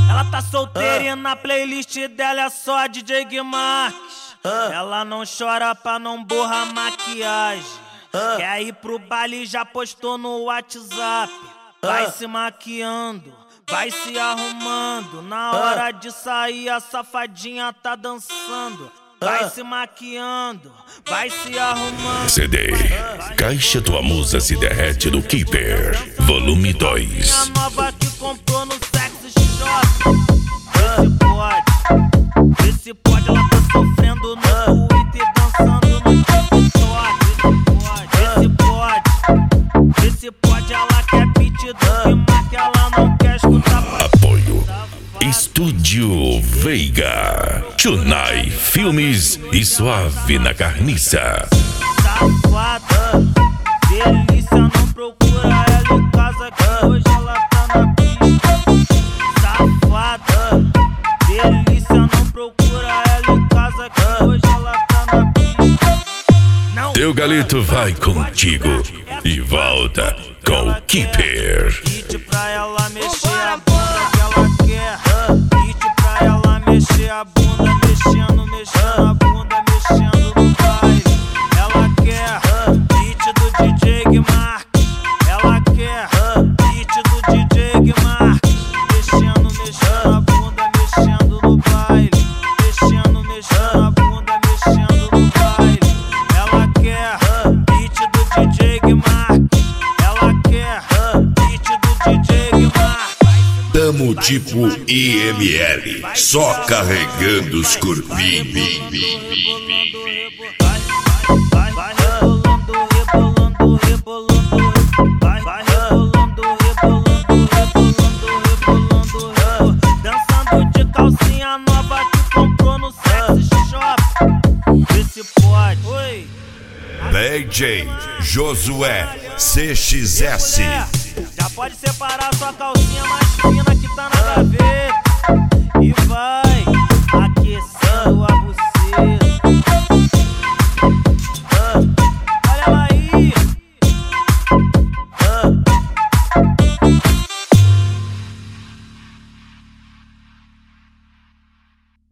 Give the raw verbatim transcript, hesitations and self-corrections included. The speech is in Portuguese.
Ela tá solteira e na playlist dela é só D J Guimarães. Ela não chora pra não borrar maquiagem. Quer ir pro baile, já postou no WhatsApp. Vai se maquiando, vai se arrumando. Na hora de sair a safadinha tá dançando. Vai se maquiando, vai se arrumando. C D Caixa Tua Musa Se Derrete do Keeper Volume dois. A nova que comprou no Sex Shop. Vê se pode, vê se pode. Ela tá sofrendo no Twitter, dançando no TikTok. Vê se pode, vê se pode. Ela quer beat do Guimarães, que ela não quer escutar. Apoio Estúdio Veiga, Chunai Filmes e Suave na Carniça. Safada, delícia, não procura ela em casa que hoje ela tá na pista. Safada, delícia, não procura ela em casa que hoje ela tá na pista. Não. Teu Galito vai contigo e volta com o Keeper. Beat pra ela mexer a bunda que ela quer. Beat pra ela mexer a bunda, mexendo, mexendo a bunda, mexendo no baile. Ela quer beat do D J Guimarães. Ela quer beat do D J Guimarães. Mexendo, mexendo a bunda, mexendo no baile. Mexendo, mexendo a bunda, mexendo no baile. Ela quer beat do D J Guimarães. Ela quer beat do D J Guimarães. Tamo tipo I M L, só carregando os corpinhos. Vai, vai rebolando, rebolando, rebolando. Vai, vai rebolando, rebolando, rebolando, rebolando. Dançando de calcinha nova que comprou no Sex Shop. Vê se pode. Oi. D J Josué C X S. Já pode separar sua calcinha mais fina que tá na gaveta.